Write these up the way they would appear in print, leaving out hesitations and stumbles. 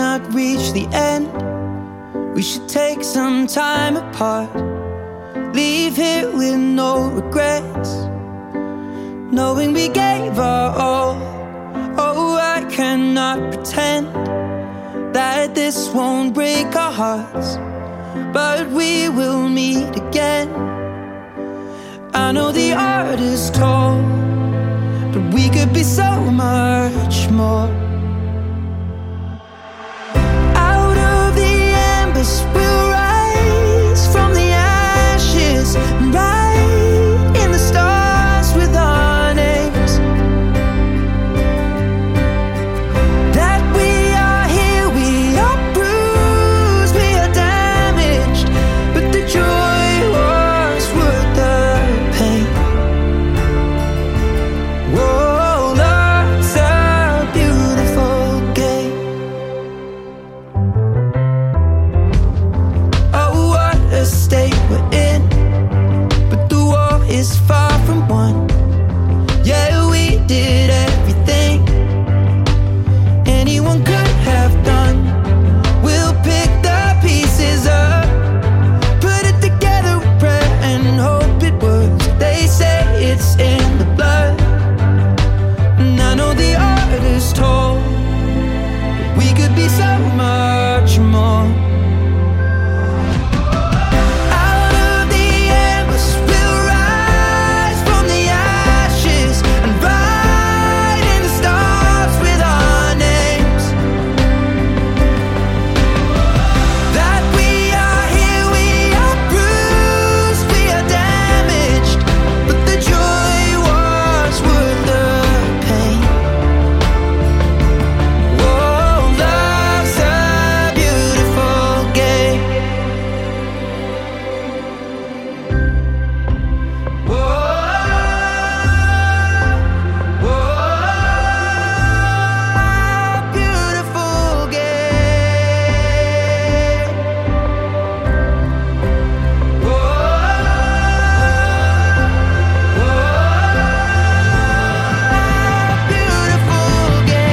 not reach the end. We should take some time apart, leave here with no regrets, knowing we gave our all. Oh, I cannot pretend that this won't break our hearts, but we will meet again. I know the art is tall, but we could be so much more. Out of the embers we'll rise from the ashes, and write in the stars with our names that we are here, we are bruised, we are damaged, but the joy was worth the pain. Whoa, love's a beautiful game. Oh, what a state we're in, but the war is far from won. Yeah, we did everything anyone could have done. We'll pick the pieces up, put it together with prayer and hope it works. They say it's in the blood, and I know the art is tall, but we could be so much more. Out of the embers we'll rise from the ashes, and write in the stars with our names that we are here, we are bruised, we are damaged, but the joy was worth the pain. Whoa, love's a beautiful game. Whoa, whoa, beautiful game. Whoa, beautiful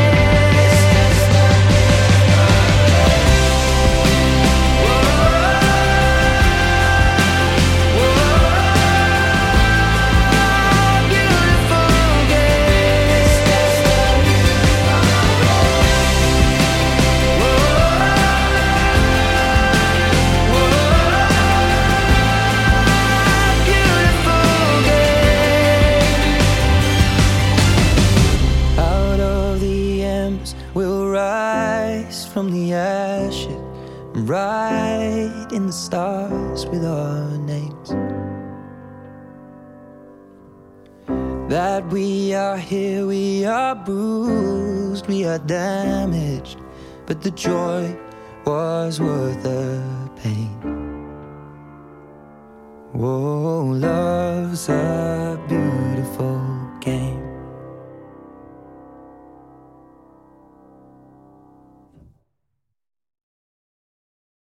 Out of the embers we'll rise from the ashes, and write in the stars with our names that we are here, we are bruised, we are damaged, but the joy was worth the pain. Whoa, love's a beautiful game.